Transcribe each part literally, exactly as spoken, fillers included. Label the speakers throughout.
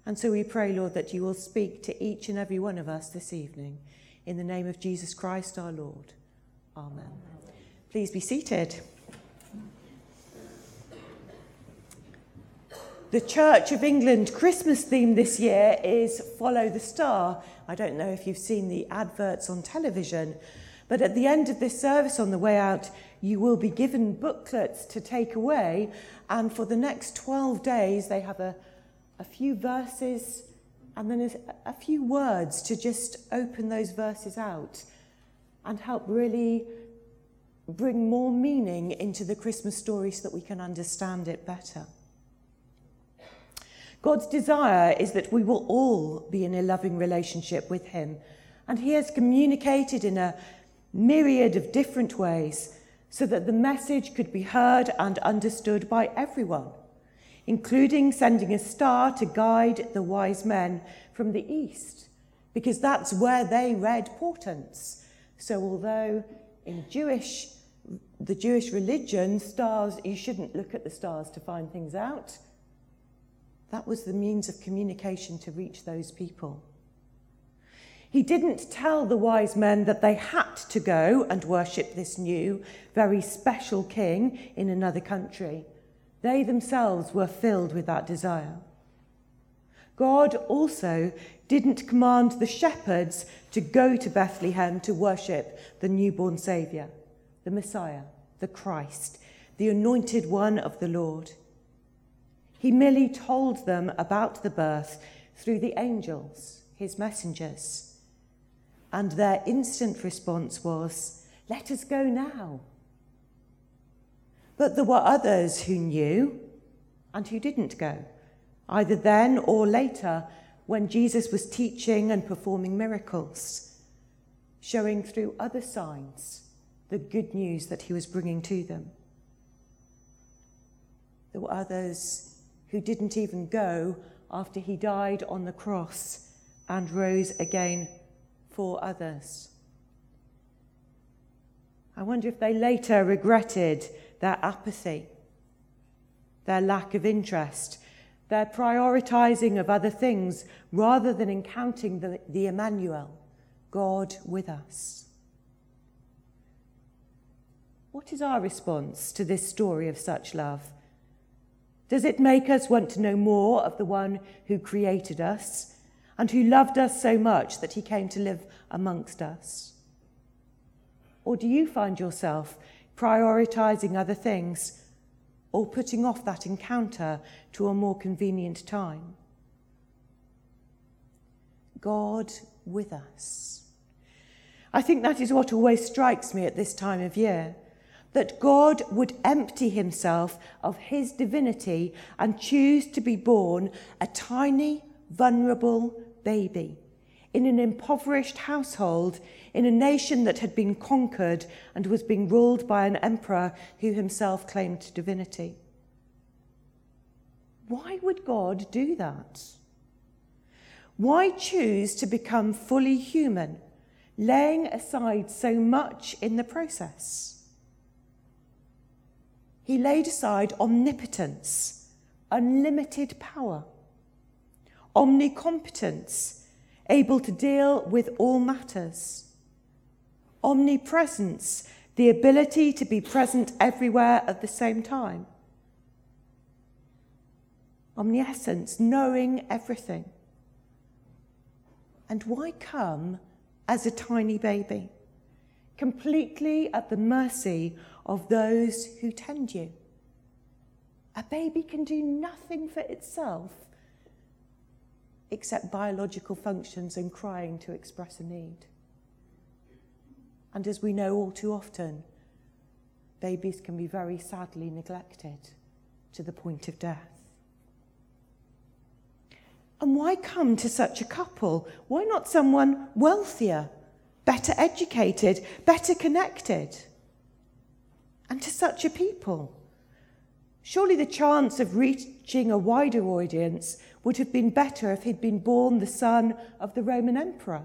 Speaker 1: And so we pray, Lord, that you will speak to each and every one of us this evening. In the name of Jesus Christ our Lord. Amen. Amen. Please be seated. The Church of England Christmas theme this year is Follow the Star. I don't know if you've seen the adverts on television, but at the end of this service on the way out, you will be given booklets to take away, and for the next twelve days they have a, a few verses and then a, a few words to just open those verses out and help really bring more meaning into the Christmas story so that we can understand it better. God's desire is that we will all be in a loving relationship with him, and he has communicated in a myriad of different ways so that the message could be heard and understood by everyone, including sending a star to guide the wise men from the east, because that's where they read portents. So although in Jewish, the Jewish religion, stars, you shouldn't look at the stars to find things out, that was the means of communication to reach those people. He didn't tell the wise men that they had to go and worship this new, very special king in another country. They themselves were filled with that desire. God also didn't command the shepherds to go to Bethlehem to worship the newborn Saviour, the Messiah, the Christ, the anointed one of the Lord. He merely told them about the birth through the angels, his messengers. And their instant response was, "Let us go now." But there were others who knew and who didn't go, either then or later when Jesus was teaching and performing miracles, showing through other signs the good news that he was bringing to them. There were others who didn't even go after he died on the cross and rose again for others. I wonder if they later regretted their apathy, their lack of interest, their prioritizing of other things rather than encountering the, the Emmanuel, God with us. What is our response to this story of such love? Does it make us want to know more of the one who created us and who loved us so much that he came to live amongst us? Or do you find yourself prioritizing other things or putting off that encounter to a more convenient time? God with us. I think that is what always strikes me at this time of year, that God would empty himself of his divinity and choose to be born a tiny, vulnerable baby in an impoverished household in a nation that had been conquered and was being ruled by an emperor who himself claimed divinity. Why would God do that? Why choose to become fully human, laying aside so much in the process? He laid aside omnipotence, unlimited power, omnicompetence, able to deal with all matters, omnipresence, the ability to be present everywhere at the same time, omniscience, knowing everything. And why come as a tiny baby, completely at the mercy of those who tend you? A baby can do nothing for itself except biological functions and crying to express a need. And as we know all too often, babies can be very sadly neglected to the point of death. And why come to such a couple? Why not someone wealthier, better educated, better connected? And to such a people? Surely the chance of reaching a wider audience would have been better if he'd been born the son of the Roman emperor.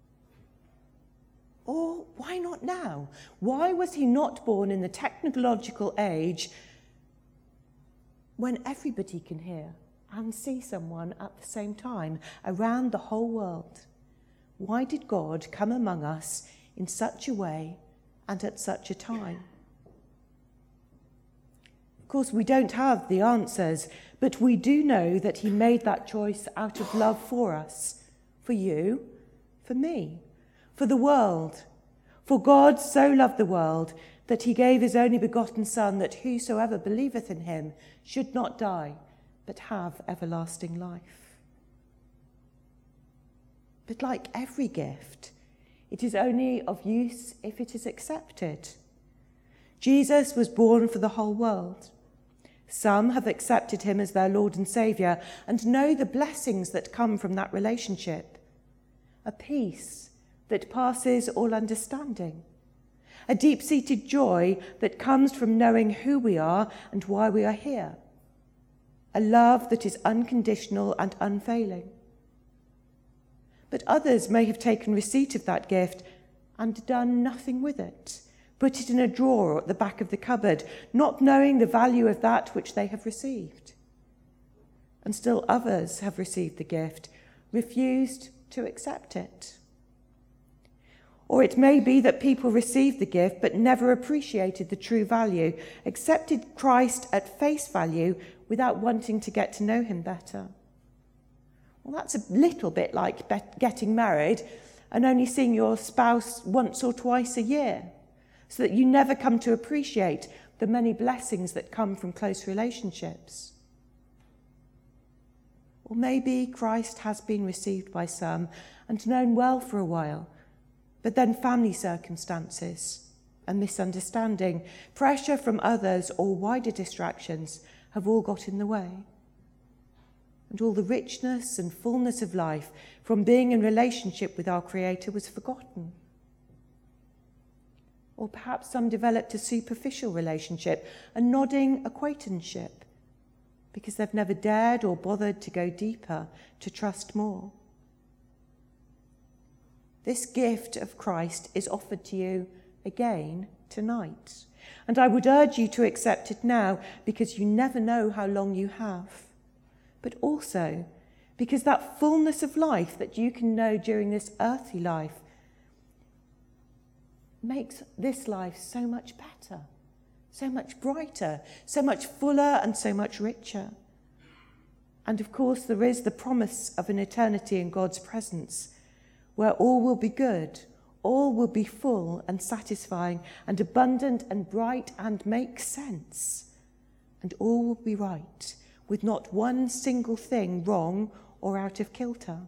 Speaker 1: Or why not now? Why was he not born in the technological age when everybody can hear and see someone at the same time around the whole world. Why did God come among us in such a way and at such a time? Of course, we don't have the answers, but we do know that he made that choice out of love for us, for you, for me, for the world. For God so loved the world that he gave his only begotten Son, that whosoever believeth in him should not die, but have everlasting life. But like every gift, it is only of use if it is accepted. Jesus was born for the whole world. Some have accepted him as their Lord and Saviour and know the blessings that come from that relationship. A peace that passes all understanding. A deep-seated joy that comes from knowing who we are and why we are here. A love that is unconditional and unfailing. But others may have taken receipt of that gift and done nothing with it, put it in a drawer or at the back of the cupboard, not knowing the value of that which they have received. And still others have received the gift, refused to accept it. Or it may be that people received the gift but never appreciated the true value, accepted Christ at face value without wanting to get to know him better. Well, that's a little bit like be- getting married and only seeing your spouse once or twice a year, so that you never come to appreciate the many blessings that come from close relationships. Or maybe Christ has been received by some and known well for a while, but then family circumstances and misunderstanding, pressure from others or wider distractions have all got in the way. And all the richness and fullness of life from being in relationship with our Creator was forgotten. Or perhaps some developed a superficial relationship, a nodding acquaintanceship, because they've never dared or bothered to go deeper, to trust more. This gift of Christ is offered to you again tonight. And I would urge you to accept it now, because you never know how long you have. But also because that fullness of life that you can know during this earthly life makes this life so much better, so much brighter, so much fuller and so much richer. And of course there is the promise of an eternity in God's presence, where all will be good, all will be full and satisfying and abundant and bright and make sense. And all will be right, with not one single thing wrong or out of kilter.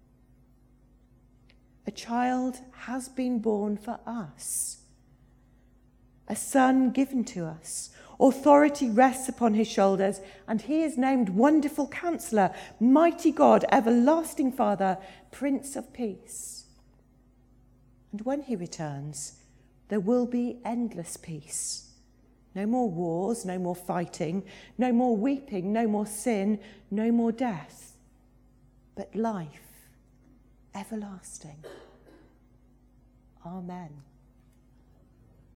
Speaker 1: A child has been born for us, a son given to us. Authority rests upon his shoulders, and he is named Wonderful Counselor, Mighty God, Everlasting Father, Prince of Peace. And when he returns, there will be endless peace. No more wars, no more fighting, no more weeping, no more sin, no more death, but life everlasting. Amen.